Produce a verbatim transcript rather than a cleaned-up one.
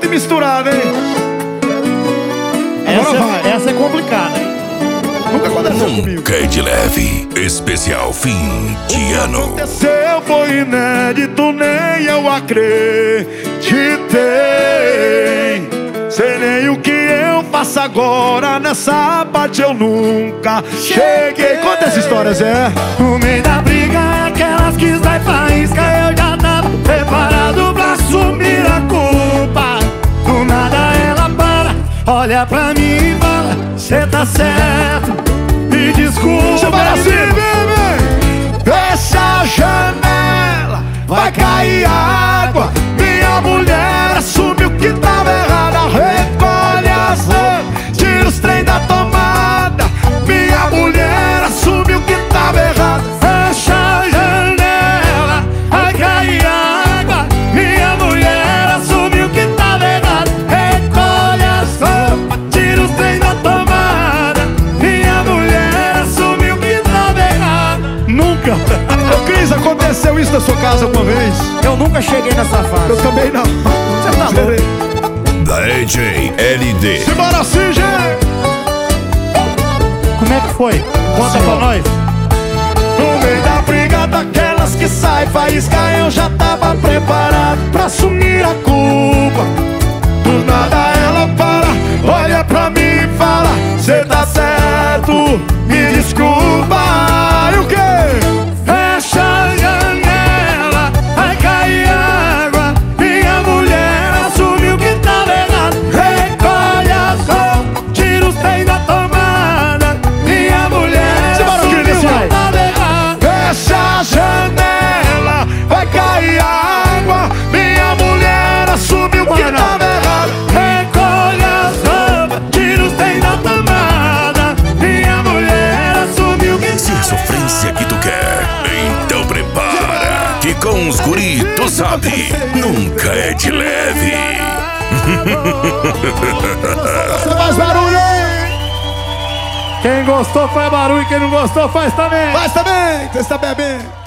junto e misturado, hein? Essa, Agora vai. essa é complicada, hein? Nunca aconteceu comigo. Nunca é de leve. Especial fim de ano. Aconteceu, foi inédito, nem eu acreditei. Sei nem o que eu faço agora, nessa parte eu nunca cheguei. Conta essa história, Zé. No meio da briga, aquelas que sai faísca, eu já tava preparado pra assumir a culpa. Do nada ela para, olha pra mim e fala: cê tá certo, me desculpa. Chama assim, bebê. Fecha a janela, vai cair água. Minha mulher assumiu que tava errada. Recolhe as roupas, tira os trem da tomada. Minha mulher assumiu que tava errada. Fecha a janela, vai cair água. Minha mulher assumiu que tava errado. Recolhe as roupas, tira os trem da tomada. Minha mulher assumiu que tava errado. Nunca. Ô Cris, aconteceu isso na sua casa alguma vez? Eu nunca cheguei nessa fase. Eu também não. Você tá louco? Da D J L D. Simbora assim, gente. Como é que foi? Conta pra nós. No meio da briga daquelas que sai faísca, eu já tava preparado pra assumir a culpa. Do nada ela para, olha pra mim e fala: cê tá certo, me desculpa. E o quê? Fecha a janela, vai cair água. Minha mulher assumiu que tava errado. Recolhe as roupas, tira os trem da tomada. Minha mulher assumiu que tava errado. Fecha a janela, vai cair água. Minha mulher assumiu que tava errado. Recolhe as roupas, tira os trem da tomada. Minha mulher assumiu que Se é sofrência que tu quer, então prepara, que com os guri tu sabe, nunca é de leve. Você faz barulho, hein? Quem gostou faz barulho, quem não gostou faz também. Faz também, você está bebendo.